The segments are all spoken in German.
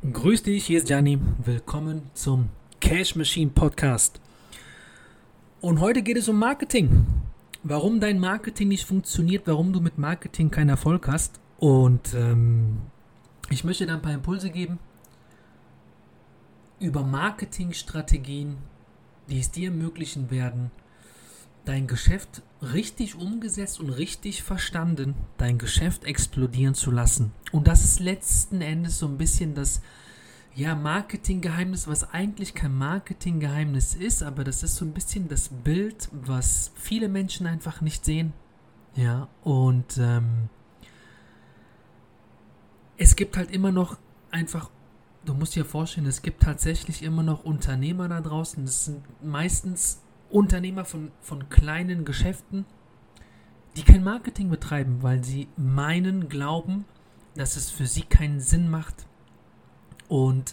Grüß dich, hier ist Gianni. Willkommen zum Cash Machine Podcast. Und heute geht es um Marketing. Warum dein Marketing nicht funktioniert, warum du mit Marketing keinen Erfolg hast. Und ich möchte da ein paar Impulse geben über Marketingstrategien, die es dir ermöglichen werden, dein Geschäft richtig umgesetzt und richtig verstanden, dein Geschäft explodieren zu lassen. Und das ist letzten Endes so ein bisschen das Marketinggeheimnis, was eigentlich kein Marketinggeheimnis ist, aber das ist so ein bisschen das Bild, was viele Menschen einfach nicht sehen. Ja, und es gibt halt immer noch einfach, du musst dir vorstellen, es gibt tatsächlich immer noch Unternehmer da draußen, das sind meistens Unternehmer von kleinen Geschäften, die kein Marketing betreiben, weil sie glauben, dass es für sie keinen Sinn macht. Und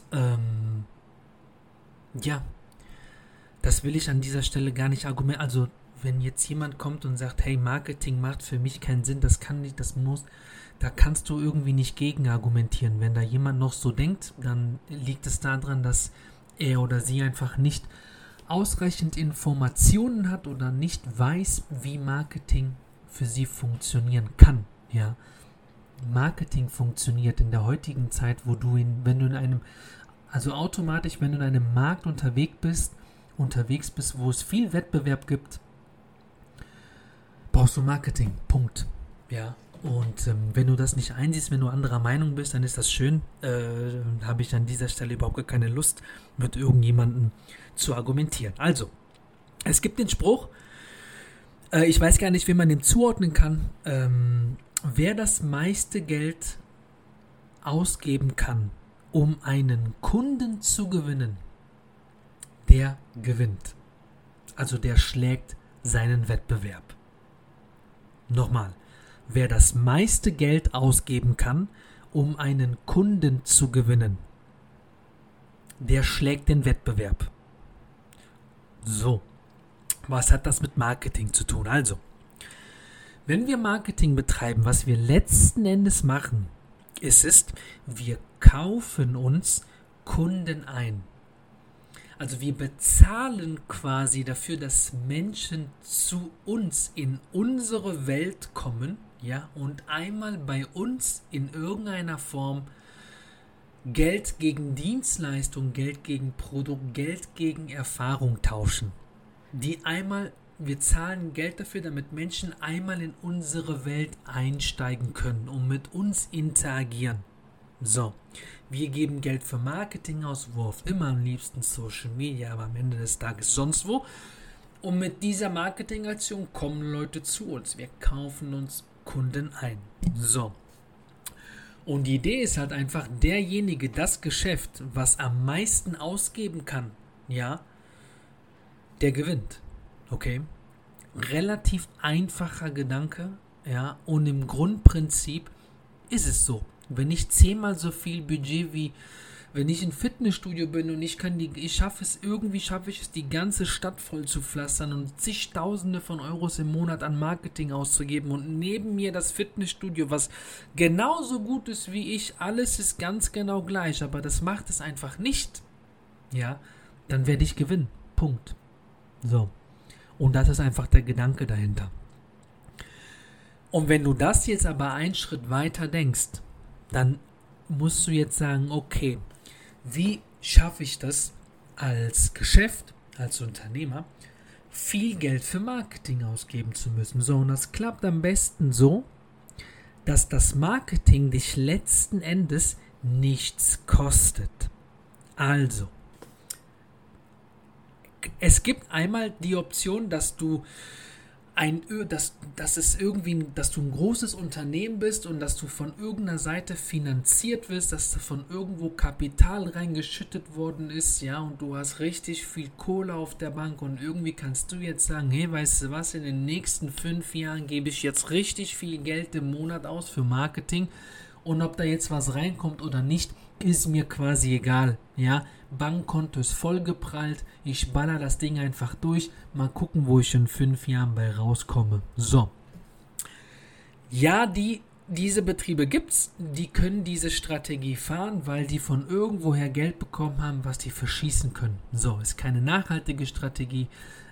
das will ich an dieser Stelle gar nicht argumentieren. Also wenn jetzt jemand kommt und sagt, hey, Marketing macht für mich keinen Sinn, das kann nicht, das muss, da kannst du irgendwie nicht gegen argumentieren. Wenn da jemand noch so denkt, dann liegt es daran, dass er oder sie einfach nicht ausreichend Informationen hat oder nicht weiß, wie Marketing für sie funktionieren kann. Ja, Marketing funktioniert in der heutigen Zeit, wenn du in einem Markt unterwegs bist, wo es viel Wettbewerb gibt, brauchst du Marketing. Punkt. Ja. Und wenn du das nicht einsiehst, wenn du anderer Meinung bist, dann ist das schön. Habe ich an dieser Stelle überhaupt gar keine Lust, mit irgendjemandem zu argumentieren. Also, es gibt den Spruch, ich weiß gar nicht, wie man den zuordnen kann, wer das meiste Geld ausgeben kann, um einen Kunden zu gewinnen, der gewinnt. Also der schlägt seinen Wettbewerb. Nochmal. Wer das meiste Geld ausgeben kann, um einen Kunden zu gewinnen, der schlägt den Wettbewerb. So, was hat das mit Marketing zu tun? Also, wenn wir Marketing betreiben, was wir letzten Endes machen, ist, wir kaufen uns Kunden ein. Also wir bezahlen quasi dafür, dass Menschen zu uns in unsere Welt kommen, ja, und einmal bei uns in irgendeiner Form Geld gegen Dienstleistung, Geld gegen Produkt, Geld gegen Erfahrung tauschen. Wir zahlen Geld dafür, damit Menschen einmal in unsere Welt einsteigen können und mit uns interagieren. So, wir geben Geld für Marketing aus, wo auch immer, am liebsten Social Media, aber am Ende des Tages sonst wo. Und mit dieser Marketingaktion kommen Leute zu uns. Wir kaufen uns Kunden ein. So. Und die Idee ist halt einfach, derjenige, das Geschäft, was am meisten ausgeben kann, ja, der gewinnt. Okay? Relativ einfacher Gedanke, ja, und im Grundprinzip ist es so. Wenn ich 10-mal so viel Budget wie wenn ich im Fitnessstudio bin und schaffe ich es, die ganze Stadt voll zu pflastern und zigtausende von Euros im Monat an Marketing auszugeben und neben mir das Fitnessstudio, was genauso gut ist wie ich, alles ist ganz genau gleich, aber das macht es einfach nicht, ja, dann werde ich gewinnen. Punkt. So. Und das ist einfach der Gedanke dahinter. Und wenn du das jetzt aber einen Schritt weiter denkst, dann musst du jetzt sagen, okay, wie schaffe ich das als Geschäft, als Unternehmer, viel Geld für Marketing ausgeben zu müssen? So, und das klappt am besten so, dass das Marketing dich letzten Endes nichts kostet. Also, es gibt einmal die Option, dass du ein großes Unternehmen bist und dass du von irgendeiner Seite finanziert wirst, dass da von irgendwo Kapital reingeschüttet worden ist, ja, und du hast richtig viel Kohle auf der Bank und irgendwie kannst du jetzt sagen, hey, weißt du was, in den nächsten 5 Jahren gebe ich jetzt richtig viel Geld im Monat aus für Marketing und ob da jetzt was reinkommt oder nicht, ist mir quasi egal, ja, Bankkonto ist vollgeprallt, ich baller das Ding einfach durch, mal gucken, wo ich in 5 Jahren bei rauskomme. So. Ja, die diese Betriebe gibt's, die können diese Strategie fahren, weil die von irgendwoher Geld bekommen haben, was die verschießen können. So, ist keine nachhaltige Strategie,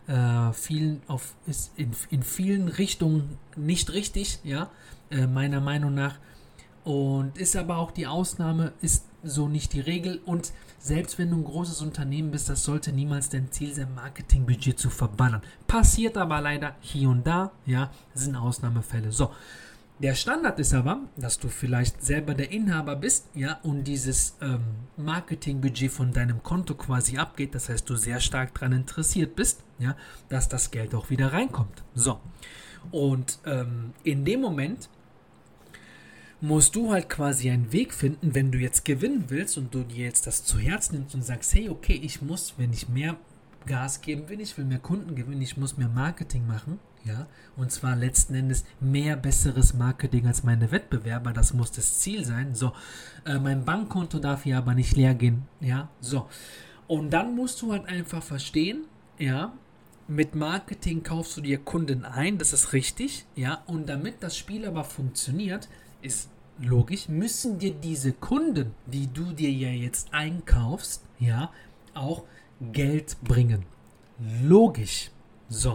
ist in vielen Richtungen nicht richtig, ja, meiner Meinung nach. Und ist aber auch die Ausnahme, ist so nicht die Regel. Und selbst wenn du ein großes Unternehmen bist, das sollte niemals dein Ziel sein, Marketingbudget zu verballern. Passiert aber leider hier und da, ja, das sind Ausnahmefälle. So, der Standard ist aber, dass du vielleicht selber der Inhaber bist, ja, und dieses Marketingbudget von deinem Konto quasi abgeht. Das heißt, du sehr stark daran interessiert bist, ja, dass das Geld auch wieder reinkommt. So, und in dem Moment musst du halt quasi einen Weg finden, wenn du jetzt gewinnen willst und du dir jetzt das zu Herzen nimmst und sagst, hey, okay, ich muss, wenn ich mehr Gas geben will, ich will mehr Kunden gewinnen, ich muss mehr Marketing machen, ja, und zwar letzten Endes mehr besseres Marketing als meine Wettbewerber, das muss das Ziel sein, so, mein Bankkonto darf hier aber nicht leer gehen, ja, so, und dann musst du halt einfach verstehen, ja, mit Marketing kaufst du dir Kunden ein, das ist richtig, ja, und damit das Spiel aber funktioniert, ist logisch, müssen dir diese Kunden, die du dir ja jetzt einkaufst, ja, auch Geld bringen. Logisch. So.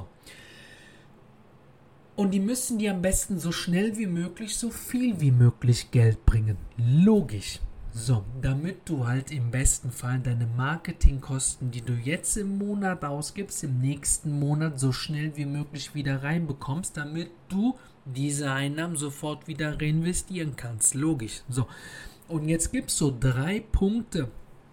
Und die müssen dir am besten so schnell wie möglich, so viel wie möglich Geld bringen. Logisch. So, damit du halt im besten Fall deine Marketingkosten, die du jetzt im Monat ausgibst, im nächsten Monat so schnell wie möglich wieder reinbekommst, damit du diese Einnahmen sofort wieder reinvestieren kannst. Logisch. So. Und jetzt gibt es so 3 Punkte,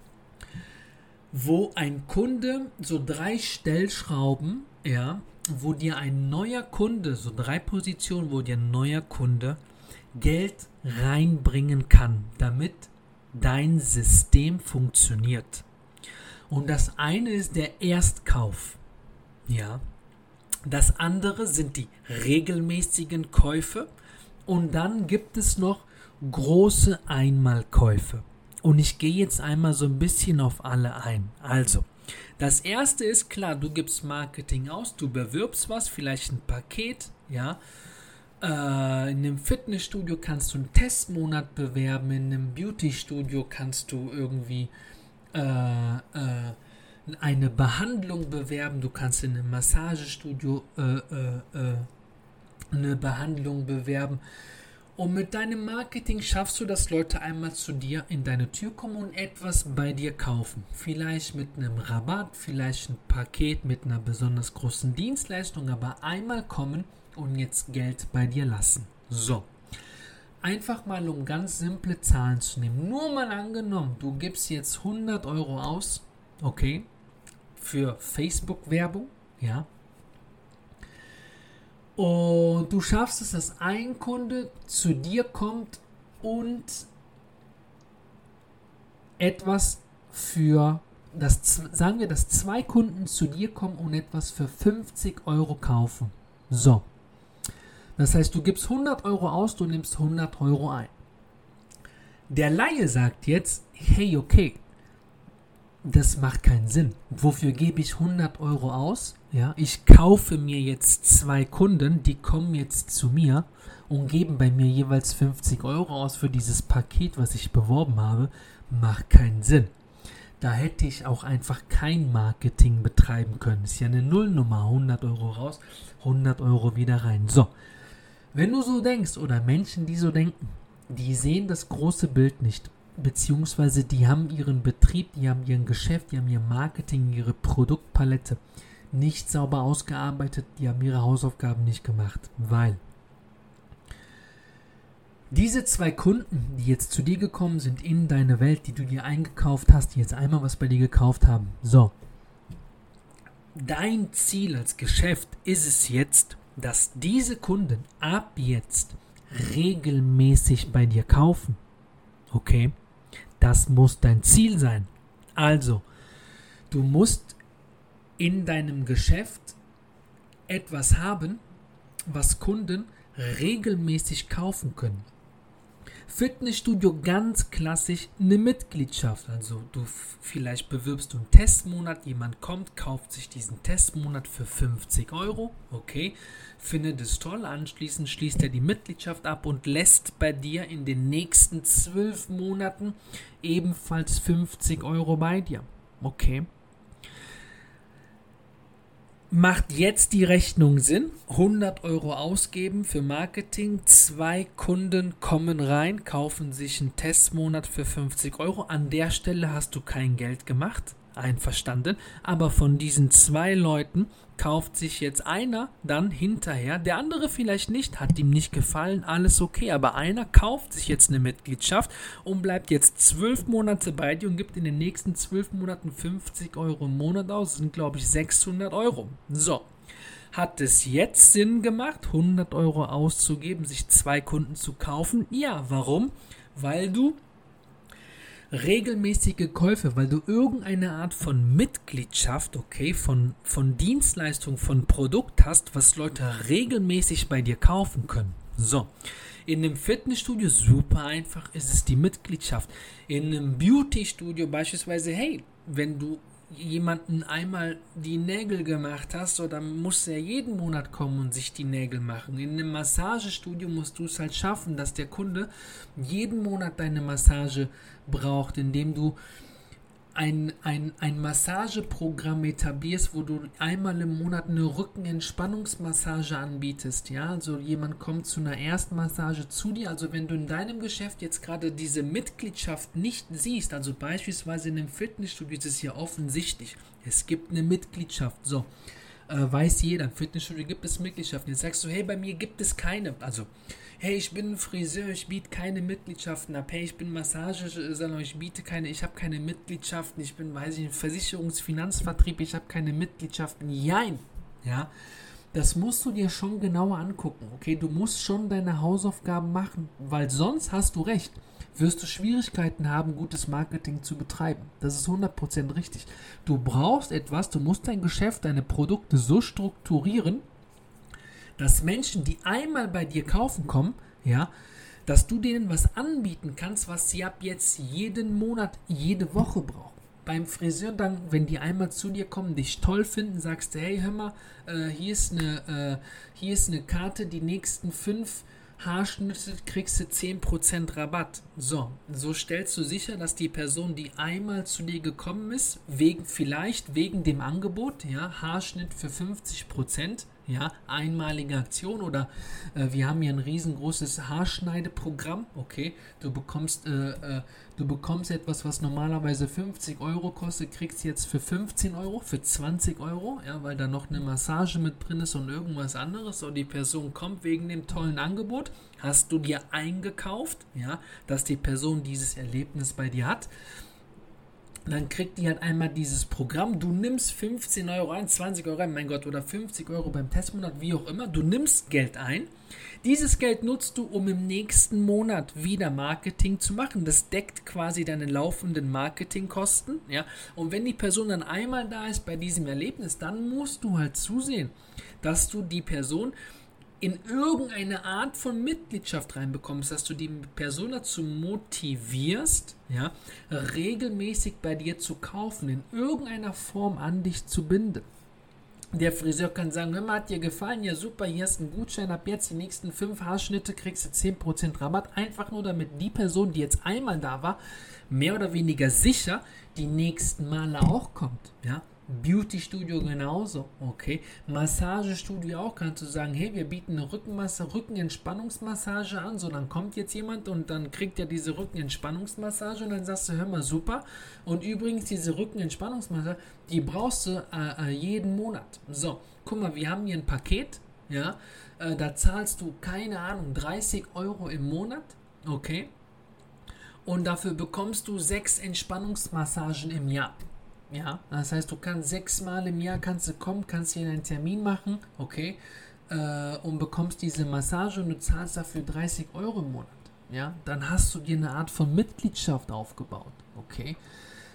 wo ein Kunde, so 3 Stellschrauben, ja, wo dir ein neuer Kunde, so 3 Positionen, wo dir ein neuer Kunde Geld reinbringen kann, damit dein System funktioniert. Und das eine ist der Erstkauf. Ja. Das andere sind die regelmäßigen Käufe und dann gibt es noch große Einmalkäufe. Und ich gehe jetzt einmal so ein bisschen auf alle ein. Also, das erste ist klar, du gibst Marketing aus, du bewirbst was, vielleicht ein Paket, ja. In einem Fitnessstudio kannst du einen Testmonat bewerben, in einem Beautystudio kannst du irgendwie eine Behandlung bewerben, du kannst in einem Massagestudio eine Behandlung bewerben. Und mit deinem Marketing schaffst du, dass Leute einmal zu dir in deine Tür kommen und etwas bei dir kaufen. Vielleicht mit einem Rabatt, vielleicht ein Paket mit einer besonders großen Dienstleistung, aber einmal kommen und jetzt Geld bei dir lassen. So. Einfach mal, um ganz simple Zahlen zu nehmen. Nur mal angenommen, du gibst jetzt 100 Euro aus, okay, für Facebook-Werbung, ja. Und du schaffst es, dass ein Kunde zu dir kommt und etwas für, sagen wir, dass 2 Kunden zu dir kommen und etwas für 50 Euro kaufen. So. Das heißt, du gibst 100 Euro aus, du nimmst 100 Euro ein. Der Laie sagt jetzt, hey, okay, das macht keinen Sinn. Wofür gebe ich 100 Euro aus? Ja, ich kaufe mir jetzt 2 Kunden, die kommen jetzt zu mir und geben bei mir jeweils 50 Euro aus für dieses Paket, was ich beworben habe. Macht keinen Sinn. Da hätte ich auch einfach kein Marketing betreiben können. Ist ja eine Nullnummer. 100 Euro raus, 100 Euro wieder rein. So, wenn du so denkst oder Menschen, die so denken, die sehen das große Bild nicht. Beziehungsweise die haben ihren Betrieb, die haben ihren Geschäft, die haben ihr Marketing, ihre Produktpalette nicht sauber ausgearbeitet, die haben ihre Hausaufgaben nicht gemacht, weil diese 2 Kunden, die jetzt zu dir gekommen sind in deine Welt, die du dir eingekauft hast, die jetzt einmal was bei dir gekauft haben, so, dein Ziel als Geschäft ist es jetzt, dass diese Kunden ab jetzt regelmäßig bei dir kaufen, okay? Das muss dein Ziel sein. Also, du musst in deinem Geschäft etwas haben, was Kunden regelmäßig kaufen können. Fitnessstudio ganz klassisch eine Mitgliedschaft. Also vielleicht bewirbst du einen Testmonat, jemand kommt, kauft sich diesen Testmonat für 50 Euro, okay, findet es toll, anschließend schließt er die Mitgliedschaft ab und lässt bei dir in den nächsten 12 Monaten ebenfalls 50 Euro bei dir, okay. Macht jetzt die Rechnung Sinn? 100 Euro ausgeben für Marketing, 2 Kunden kommen rein, kaufen sich einen Testmonat für 50 Euro. An der Stelle hast du kein Geld gemacht, einverstanden, aber von diesen 2 Leuten kauft sich jetzt einer dann hinterher, der andere vielleicht nicht, hat ihm nicht gefallen, alles okay, aber einer kauft sich jetzt eine Mitgliedschaft und bleibt jetzt 12 Monate bei dir und gibt in den nächsten 12 Monaten 50 Euro im Monat aus, das sind glaube ich 600 Euro. So, hat es jetzt Sinn gemacht, 100 Euro auszugeben, sich 2 Kunden zu kaufen? Ja, warum? Weil du regelmäßige Käufe, weil du irgendeine Art von Mitgliedschaft, okay, von Dienstleistung, von Produkt hast, was Leute regelmäßig bei dir kaufen können. So, in einem Fitnessstudio super einfach ist es die Mitgliedschaft. In einem Beauty-Studio beispielsweise, hey, wenn du jemanden einmal die Nägel gemacht hast, so, dann muss er jeden Monat kommen und sich die Nägel machen. In einem Massagestudio musst du es halt schaffen, dass der Kunde jeden Monat deine Massage braucht, indem du ein Massageprogramm etablierst, wo du einmal im Monat eine Rückenentspannungsmassage anbietest. Ja, also jemand kommt zu einer Erstmassage zu dir. Also wenn du in deinem Geschäft jetzt gerade diese Mitgliedschaft nicht siehst, also beispielsweise in einem Fitnessstudio ist es ja offensichtlich, es gibt eine Mitgliedschaft. So, weiß jeder, im Fitnessstudio gibt es Mitgliedschaften. Jetzt sagst du, hey, bei mir gibt es keine. Also, hey, ich bin ein Friseur, ich biete keine Mitgliedschaften ab. Hey, ich bin Massagesalon, ich habe keine Mitgliedschaften. Ich bin, weiß ich, Versicherungsfinanzvertrieb, ich habe keine Mitgliedschaften. Jein, ja, das musst du dir schon genauer angucken, okay? Du musst schon deine Hausaufgaben machen, weil sonst hast du recht. Wirst du Schwierigkeiten haben, gutes Marketing zu betreiben. Das ist 100% richtig. Du brauchst etwas, du musst dein Geschäft, deine Produkte so strukturieren, dass Menschen, die einmal bei dir kaufen kommen, ja, dass du denen was anbieten kannst, was sie ab jetzt jeden Monat, jede Woche brauchen. Beim Friseur dann, wenn die einmal zu dir kommen, dich toll finden, sagst du, hey, hör mal, hier ist eine Karte, die nächsten 5 Haarschnitte kriegst du 10% Rabatt. So stellst du sicher, dass die Person, die einmal zu dir gekommen ist, wegen dem Angebot, ja, Haarschnitt für 50%, ja, einmalige Aktion oder wir haben hier ein riesengroßes Haarschneideprogramm, okay, du bekommst etwas, was normalerweise 50 Euro kostet, kriegst jetzt für 15 Euro, für 20 Euro, ja, weil da noch eine Massage mit drin ist und irgendwas anderes, und die Person kommt wegen dem tollen Angebot, hast du dir eingekauft, ja, dass die Person dieses Erlebnis bei dir hat. Dann kriegt die halt einmal dieses Programm, du nimmst 15 Euro ein, 20 Euro ein, mein Gott, oder 50 Euro beim Testmonat, wie auch immer, du nimmst Geld ein, dieses Geld nutzt du, um im nächsten Monat wieder Marketing zu machen, das deckt quasi deine laufenden Marketingkosten, ja, und wenn die Person dann einmal da ist bei diesem Erlebnis, dann musst du halt zusehen, dass du die Person in irgendeine Art von Mitgliedschaft reinbekommst, dass du die Person dazu motivierst, ja, regelmäßig bei dir zu kaufen, in irgendeiner Form an dich zu binden. Der Friseur kann sagen, hör mal, hat dir gefallen, ja super, hier hast du einen Gutschein, ab jetzt die nächsten 5 Haarschnitte kriegst du 10% Rabatt, einfach nur damit die Person, die jetzt einmal da war, mehr oder weniger sicher die nächsten Male auch kommt, ja. Beauty-Studio genauso, okay. Massagestudio auch, kannst du sagen, hey, wir bieten eine Rückenentspannungsmassage an, so, dann kommt jetzt jemand und dann kriegt er diese Rückenentspannungsmassage und dann sagst du, hör mal, super, und übrigens diese Rückenentspannungsmassage, die brauchst du jeden Monat. So, guck mal, wir haben hier ein Paket, ja, da zahlst du, keine Ahnung, 30 Euro im Monat, okay, und dafür bekommst du 6 Entspannungsmassagen im Jahr. Ja, das heißt, du kannst 6 Mal im Jahr kommen, kannst hier einen Termin machen, okay, und bekommst diese Massage und du zahlst dafür 30 Euro im Monat. Ja, dann hast du dir eine Art von Mitgliedschaft aufgebaut, okay.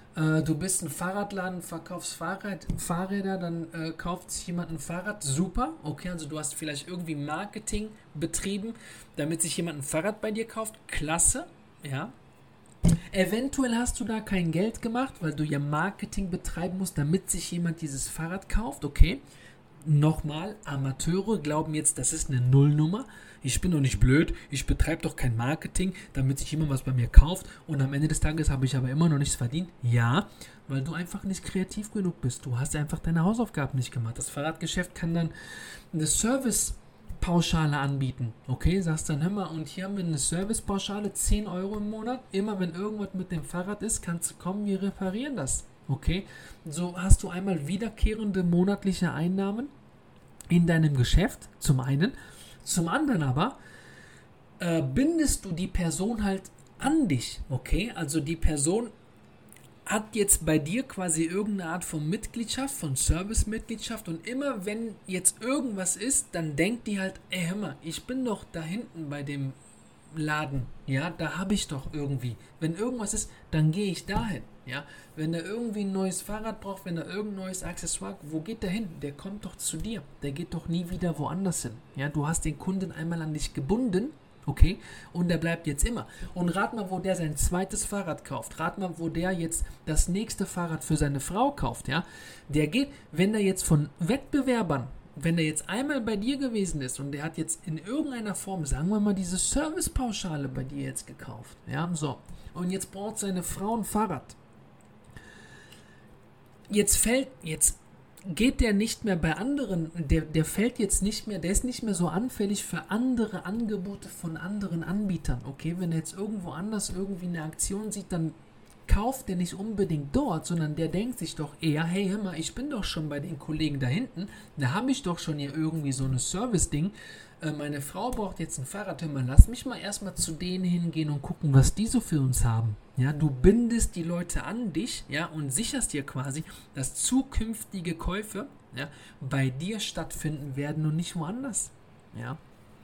Du bist ein Fahrradladen, verkaufst Fahrräder, dann kauft sich jemand ein Fahrrad, super, okay, also du hast vielleicht irgendwie Marketing betrieben, damit sich jemand ein Fahrrad bei dir kauft, klasse, ja. Eventuell hast du da kein Geld gemacht, weil du ja Marketing betreiben musst, damit sich jemand dieses Fahrrad kauft, okay. Nochmal, Amateure glauben jetzt, das ist eine Nullnummer. Ich bin doch nicht blöd, ich betreibe doch kein Marketing, damit sich jemand was bei mir kauft und am Ende des Tages habe ich aber immer noch nichts verdient. Ja, weil du einfach nicht kreativ genug bist. Du hast einfach deine Hausaufgaben nicht gemacht. Das Fahrradgeschäft kann dann eine Servicepauschale anbieten. Okay, sagst dann, hör mal, und hier haben wir eine Servicepauschale, 10 Euro im Monat. Immer wenn irgendwas mit dem Fahrrad ist, kannst du kommen, wir reparieren das. Okay, so hast du einmal wiederkehrende monatliche Einnahmen in deinem Geschäft, zum einen. Zum anderen aber bindest du die Person halt an dich, okay? Also die Person hat jetzt bei dir quasi irgendeine Art von Mitgliedschaft, von Service-Mitgliedschaft und immer wenn jetzt irgendwas ist, dann denkt die halt, ey, hör mal, ich bin doch da hinten bei dem Laden, ja, da habe ich doch irgendwie, wenn irgendwas ist, dann gehe ich dahin, ja, wenn er irgendwie ein neues Fahrrad braucht, wenn er irgendein neues Accessoire, wo geht der hin? Der kommt doch zu dir, der geht doch nie wieder woanders hin, ja, du hast den Kunden einmal an dich gebunden, okay, und der bleibt jetzt immer. Und rat mal, wo der sein zweites Fahrrad kauft, rat mal, wo der jetzt das nächste Fahrrad für seine Frau kauft, ja, der geht, wenn der jetzt von Wettbewerbern, wenn der jetzt einmal bei dir gewesen ist und der hat jetzt in irgendeiner Form, sagen wir mal, diese Servicepauschale bei dir jetzt gekauft, ja, so, und jetzt braucht seine Frau ein Fahrrad. Jetzt geht der nicht mehr bei anderen, der fällt jetzt nicht mehr, der ist nicht mehr so anfällig für andere Angebote von anderen Anbietern, okay, wenn er jetzt irgendwo anders irgendwie eine Aktion sieht, dann kauft der nicht unbedingt dort, sondern der denkt sich doch eher, hey, hör mal, ich bin doch schon bei den Kollegen da hinten, da habe ich doch schon hier irgendwie so ein Service-Ding, meine Frau braucht jetzt ein Fahrrad, hör mal, lass mich mal erstmal zu denen hingehen und gucken, was die so für uns haben. Ja, du bindest die Leute an dich, ja, und sicherst dir quasi, dass zukünftige Käufe, ja, bei dir stattfinden werden und nicht woanders, ja.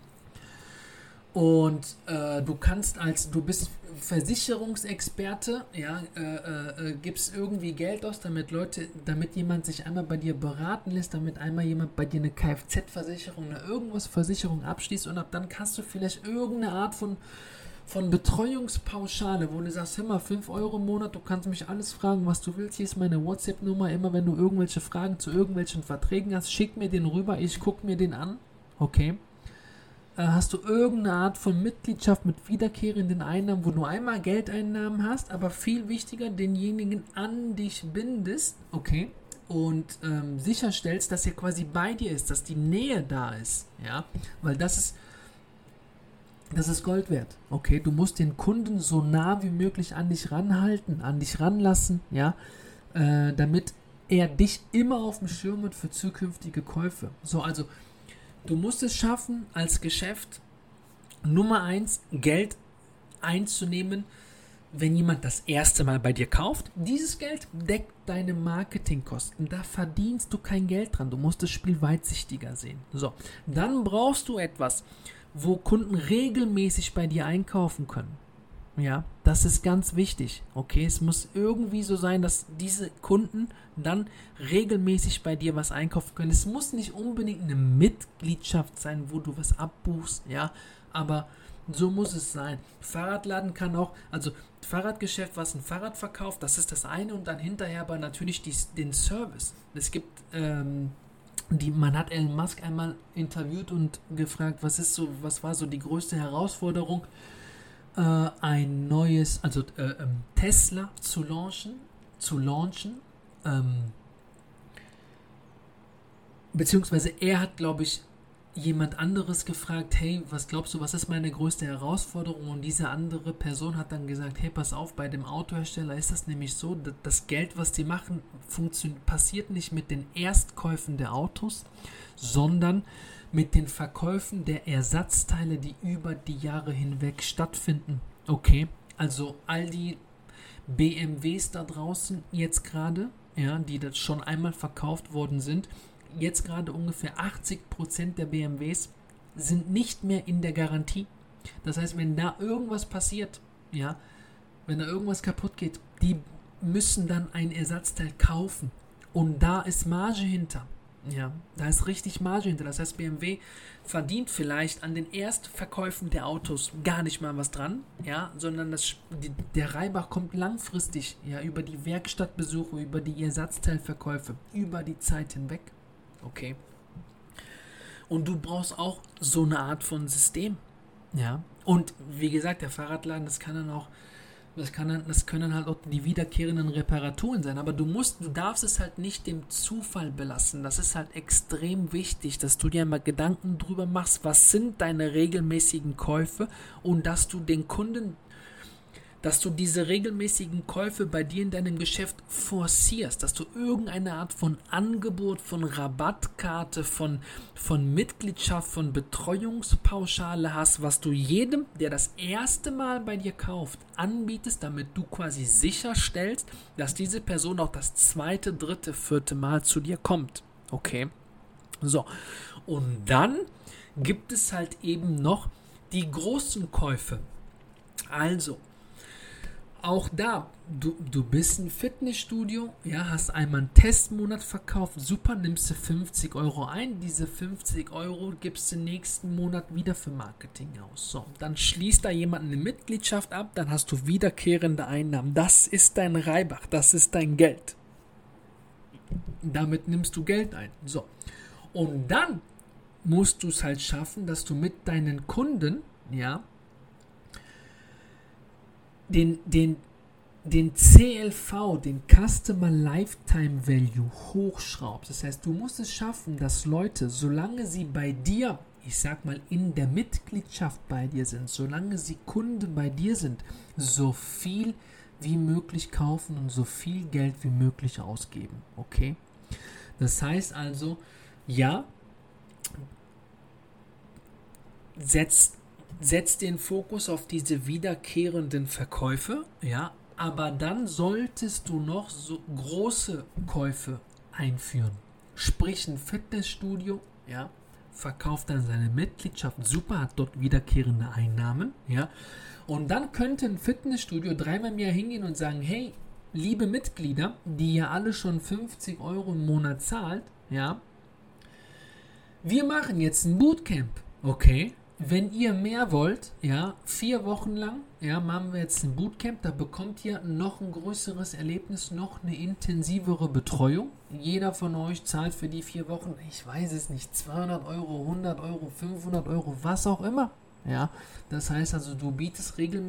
Und du bist Versicherungsexperte, ja, gibst irgendwie Geld aus, damit jemand sich einmal bei dir beraten lässt, damit einmal jemand bei dir eine Kfz-Versicherung oder irgendwas Versicherung abschließt und ab dann kannst du vielleicht irgendeine Art von Betreuungspauschale, wo du sagst, hör mal, 5 Euro im Monat, du kannst mich alles fragen, was du willst, hier ist meine WhatsApp-Nummer, immer wenn du irgendwelche Fragen zu irgendwelchen Verträgen hast, schick mir den rüber, ich gucke mir den an, okay. Hast du irgendeine Art von Mitgliedschaft mit wiederkehrenden Einnahmen, wo du einmal Geldeinnahmen hast, aber viel wichtiger, denjenigen an dich bindest, okay, und sicherstellst, dass er quasi bei dir ist, dass die Nähe da ist, ja, weil das ist Gold wert, okay, du musst den Kunden so nah wie möglich an dich ranhalten, an dich ranlassen, ja, damit er dich immer auf dem Schirm hat für zukünftige Käufe. So, also du musst es schaffen, als Geschäft Nummer 1 Geld einzunehmen, wenn jemand das erste Mal bei dir kauft. Dieses Geld deckt deine Marketingkosten. Da verdienst du kein Geld dran. Du musst das Spiel weitsichtiger sehen. So, dann brauchst du etwas, wo Kunden regelmäßig bei dir einkaufen können. Ja, das ist ganz wichtig. Okay, es muss irgendwie so sein, dass diese Kunden dann regelmäßig bei dir was einkaufen können. Es muss nicht unbedingt eine Mitgliedschaft sein, wo du was abbuchst, ja, aber so muss es sein. Fahrradladen kann auch, also Fahrradgeschäft, was ein Fahrrad verkauft, das ist das eine und dann hinterher aber natürlich den Service. Es gibt, man hat Elon Musk einmal interviewt und gefragt, was war so die größte Herausforderung, ein neues, also Tesla zu launchen, beziehungsweise er hat, glaube ich, jemand anderes gefragt, hey, was glaubst du, was ist meine größte Herausforderung? Und diese andere Person hat dann gesagt, hey, pass auf, bei dem Autohersteller ist das nämlich so, das Geld, was die machen, passiert nicht mit den Erstkäufen der Autos, sondern mit den Verkäufen der Ersatzteile, die über die Jahre hinweg stattfinden. Okay, also all die BMWs da draußen jetzt gerade, ja, die das schon einmal verkauft worden sind, jetzt gerade ungefähr 80% der BMWs sind nicht mehr in der Garantie. Das heißt, wenn da irgendwas passiert, ja, wenn da irgendwas kaputt geht, die müssen dann ein Ersatzteil kaufen. Und da ist Marge hinter. Ja, da ist richtig Marge hinter. Das heißt, BMW verdient vielleicht an den Erstverkäufen der Autos gar nicht mal was dran, ja, sondern der Reibach kommt langfristig, ja, über die Werkstattbesuche, über die Ersatzteilverkäufe, über die Zeit hinweg. Okay. Und du brauchst auch so eine Art von System, ja. Und wie gesagt, der Fahrradladen, das können halt auch die wiederkehrenden Reparaturen sein, aber du darfst es halt nicht dem Zufall belassen. Das ist halt extrem wichtig, dass du dir mal Gedanken drüber machst, was sind deine regelmäßigen Käufe und dass du diese regelmäßigen Käufe bei dir in deinem Geschäft forcierst, dass du irgendeine Art von Angebot, von Rabattkarte, von Mitgliedschaft, von Betreuungspauschale hast, was du jedem, der das erste Mal bei dir kauft, anbietest, damit du quasi sicherstellst, dass diese Person auch das zweite, dritte, vierte Mal zu dir kommt. Okay? So. Und dann gibt es halt eben noch die großen Käufe. Also, auch da, du bist ein Fitnessstudio, ja, hast einmal einen Testmonat verkauft, super, nimmst du 50 Euro ein, diese 50 Euro gibst du nächsten Monat wieder für Marketing aus. So, dann schließt da jemand eine Mitgliedschaft ab, dann hast du wiederkehrende Einnahmen. Das ist dein Reibach, das ist dein Geld. Damit nimmst du Geld ein. So, und dann musst du es halt schaffen, dass du mit deinen Kunden, ja, den CLV, den Customer Lifetime Value hochschraubst. Das heißt, du musst es schaffen, dass Leute, solange sie bei dir, ich sag mal, in der Mitgliedschaft bei dir sind, solange sie Kunden bei dir sind, so viel wie möglich kaufen und so viel Geld wie möglich ausgeben. Okay? Das heißt also, ja, setzt den Fokus auf diese wiederkehrenden Verkäufe, ja, aber dann solltest du noch so große Käufe einführen. Sprich, ein Fitnessstudio, ja, verkauft dann seine Mitgliedschaft, super, hat dort wiederkehrende Einnahmen, ja, und dann könnte ein Fitnessstudio dreimal im Jahr hingehen und sagen, hey, liebe Mitglieder, die ja alle schon 50 Euro im Monat zahlt, ja, wir machen jetzt ein Bootcamp, okay? Wenn ihr mehr wollt, ja, 4 Wochen lang, ja, machen wir jetzt ein Bootcamp, da bekommt ihr noch ein größeres Erlebnis, noch eine intensivere Betreuung. Jeder von euch zahlt für die 4 Wochen, ich weiß es nicht, 200 Euro, 100 Euro, 500 Euro, was auch immer. Ja, das heißt also, du bietest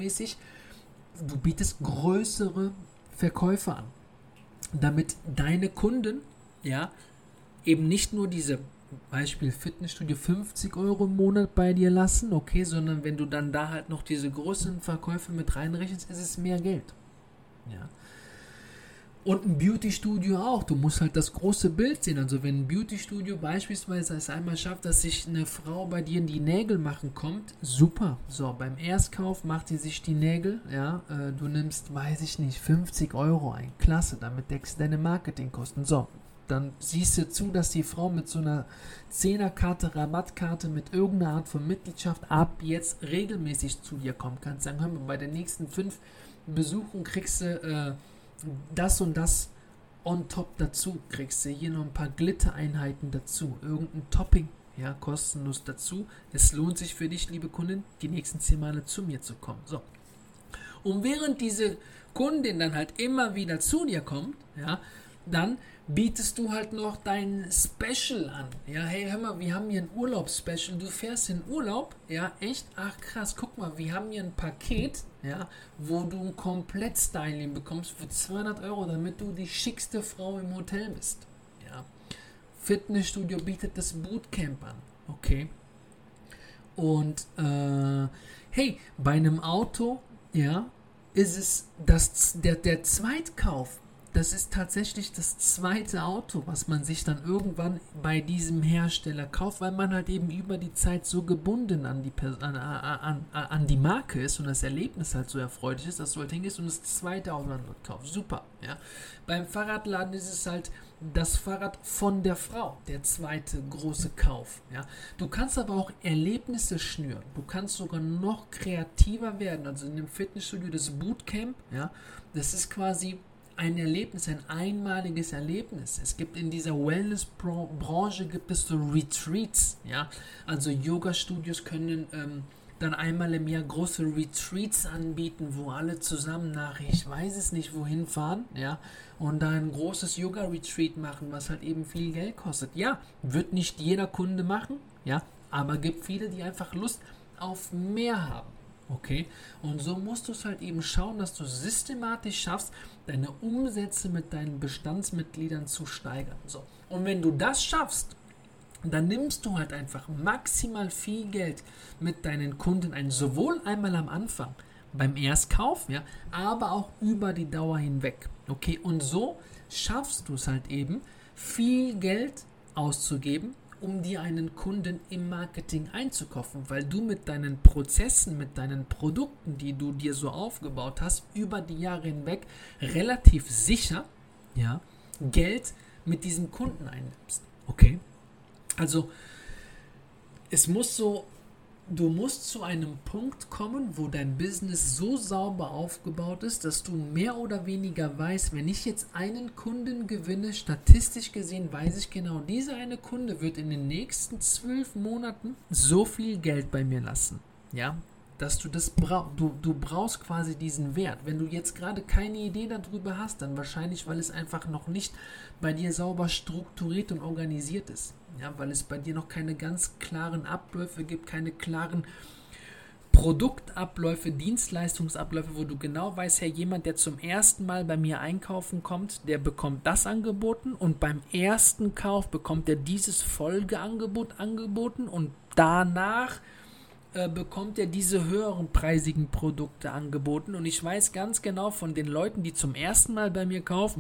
größere Verkäufe an, damit deine Kunden, ja, eben nicht nur diese Beispiel Fitnessstudio 50 Euro im Monat bei dir lassen, okay, sondern wenn du dann da halt noch diese großen Verkäufe mit reinrechnest, ist es mehr Geld. Ja. Und ein Beauty-Studio auch, du musst halt das große Bild sehen, also wenn ein Beauty-Studio beispielsweise es einmal schafft, dass sich eine Frau bei dir in die Nägel machen kommt, super, so, beim Erstkauf macht sie sich die Nägel, ja, du nimmst, weiß ich nicht, 50 Euro ein, klasse, damit deckst du deine Marketingkosten, so. Dann siehst du zu, dass die Frau mit so einer 10er-Karte, Rabattkarte, mit irgendeiner Art von Mitgliedschaft ab jetzt regelmäßig zu dir kommen kann. Sagen, hör mal, bei den nächsten 5 Besuchen kriegst du das und das on top dazu. Kriegst du hier noch ein paar Glittereinheiten dazu. Irgendein Topping, ja, kostenlos dazu. Es lohnt sich für dich, liebe Kundin, die nächsten 10 Male zu mir zu kommen. So. Und während diese Kundin dann halt immer wieder zu dir kommt, ja, dann bietest du halt noch dein Special an. Ja, hey, hör mal, wir haben hier ein Urlaubsspecial. Du fährst in Urlaub, ja, echt? Ach krass, guck mal, wir haben hier ein Paket, ja, wo du ein Komplett-Styling bekommst für 200 Euro, damit du die schickste Frau im Hotel bist. Ja. Fitnessstudio bietet das Bootcamp an, okay? Und, hey, bei einem Auto, ja, ist es der Zweitkauf. Das ist tatsächlich das zweite Auto, was man sich dann irgendwann bei diesem Hersteller kauft, weil man halt eben über die Zeit so gebunden an die Marke ist und das Erlebnis halt so erfreulich ist, dass du halt hingehst und das zweite Auto dann dort kaufst. Super, ja. Beim Fahrradladen ist es halt das Fahrrad von der Frau, der zweite große Kauf, ja. Du kannst aber auch Erlebnisse schnüren. Du kannst sogar noch kreativer werden. Also in dem Fitnessstudio das Bootcamp, ja, das ist quasi ein Erlebnis, ein einmaliges Erlebnis. Es gibt in dieser Wellness-Branche gibt es so Retreats, ja, also Yoga-Studios können dann einmal im Jahr große Retreats anbieten, wo alle zusammen nach, ich weiß es nicht, wohin fahren, ja, und da ein großes Yoga-Retreat machen, was halt eben viel Geld kostet. Ja, wird nicht jeder Kunde machen, ja, aber gibt viele, die einfach Lust auf mehr haben. Okay, und so musst du es halt eben schauen, dass du systematisch schaffst, deine Umsätze mit deinen Bestandsmitgliedern zu steigern. So. Und wenn du das schaffst, dann nimmst du halt einfach maximal viel Geld mit deinen Kunden ein, sowohl einmal am Anfang, beim Erstkauf, ja, aber auch über die Dauer hinweg. Okay, und so schaffst du es halt eben, viel Geld auszugeben, um dir einen Kunden im Marketing einzukaufen, weil du mit deinen Prozessen, mit deinen Produkten, die du dir so aufgebaut hast, über die Jahre hinweg relativ sicher, ja, Geld mit diesem Kunden einnimmst. Okay? Also, du musst zu einem Punkt kommen, wo dein Business so sauber aufgebaut ist, dass du mehr oder weniger weißt, wenn ich jetzt einen Kunden gewinne, statistisch gesehen weiß ich genau, dieser eine Kunde wird in den nächsten 12 Monaten so viel Geld bei mir lassen. Ja, dass du das du brauchst quasi diesen Wert. Wenn du jetzt gerade keine Idee darüber hast, dann wahrscheinlich, weil es einfach noch nicht bei dir sauber strukturiert und organisiert ist. Ja, weil es bei dir noch keine ganz klaren Abläufe gibt, keine klaren Produktabläufe, Dienstleistungsabläufe, wo du genau weißt, hey, jemand, der zum ersten Mal bei mir einkaufen kommt, der bekommt das angeboten und beim ersten Kauf bekommt er dieses Folgeangebot angeboten und danach bekommt er diese höheren preisigen Produkte angeboten und ich weiß ganz genau von den Leuten, die zum ersten Mal bei mir kaufen,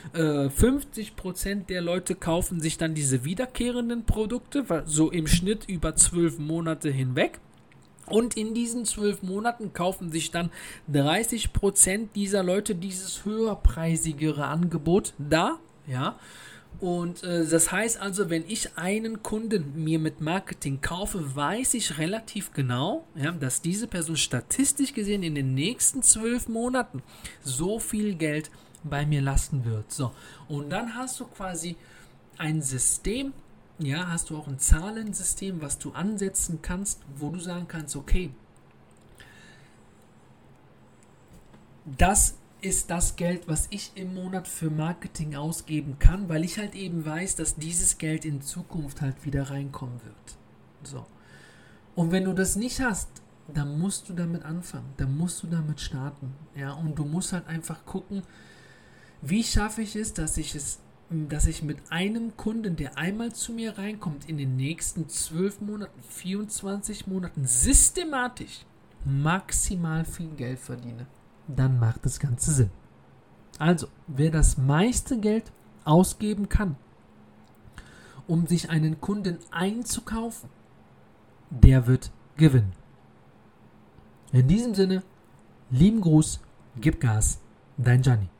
50% der Leute kaufen sich dann diese wiederkehrenden Produkte, so im Schnitt über 12 Monate hinweg. Und in diesen 12 Monaten kaufen sich dann 30% dieser Leute dieses höherpreisigere Angebot da, ja. Und das heißt also, wenn ich einen Kunden mir mit Marketing kaufe, weiß ich relativ genau, ja, dass diese Person statistisch gesehen in den nächsten 12 Monaten so viel Geld bei mir lassen wird. So. Und dann hast du quasi ein System, ja, hast du auch ein Zahlensystem, was du ansetzen kannst, wo du sagen kannst, okay, das ist das Geld, was ich im Monat für Marketing ausgeben kann, weil ich halt eben weiß, dass dieses Geld in Zukunft halt wieder reinkommen wird. So. Und wenn du das nicht hast, dann musst du damit anfangen, dann musst du damit starten. Ja, und du musst halt einfach gucken, wie schaffe ich es, dass ich mit einem Kunden, der einmal zu mir reinkommt, in den nächsten 12 Monaten, 24 Monaten systematisch maximal viel Geld verdiene. Dann macht das Ganze Sinn. Also, wer das meiste Geld ausgeben kann, um sich einen Kunden einzukaufen, der wird gewinnen. In diesem Sinne, lieben Gruß, gib Gas, dein Gianni.